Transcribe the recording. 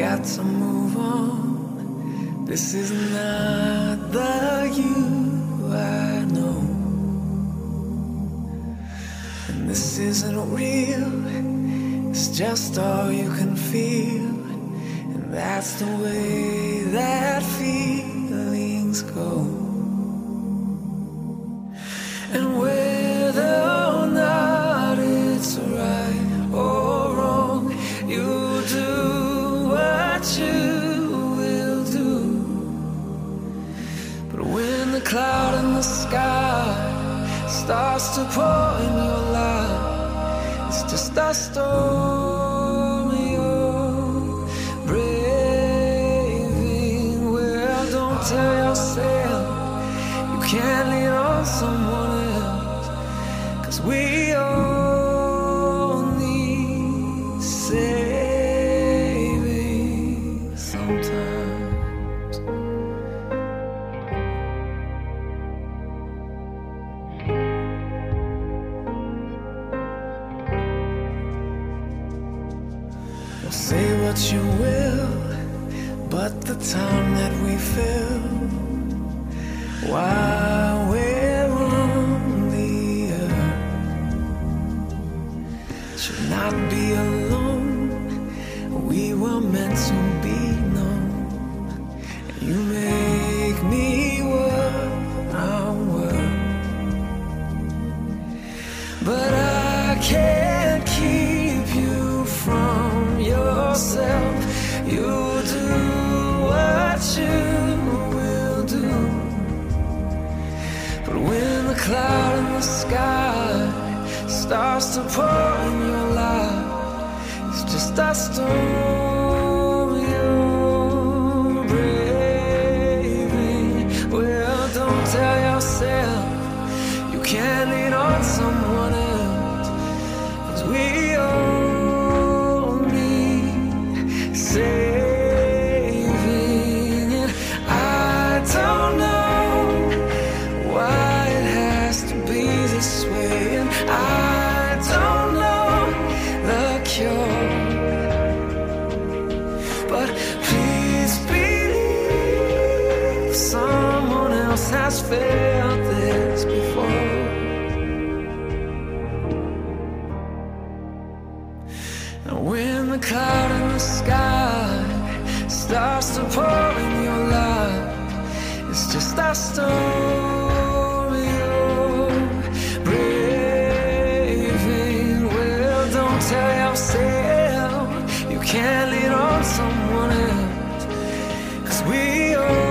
got to move on. This is not the you I know, and this isn't real. It's just all you can feel, and that's the way that feelings go. And whether or not it's right or wrong, you do what you will do. But when the cloud in the sky starts to pour in your life, it's just a storm you're braving. Well, don't tell yourself you can't lean on someone else, 'cause we all need saving sometimes. Well, say what you will, but the time that we fill while we're on the earth should not be alone. We were meant to be known, and you make me what I'm worth. But I can't keep you from yourself. You do what you will do. But when the cloud in the sky starts to pour in your life, it's just a storm you're braving. Well, don't tell yourself you can't lean on someone else, 'cause we all need saving. And I don't know why it has to be this way, and I don't know the cure, but please believe someone else has felt this before. And when the cloud in the sky starts to pour in your life, it's just a storm you're braving. Well, don't tell yourself you can't lean on someone else, 'cause we all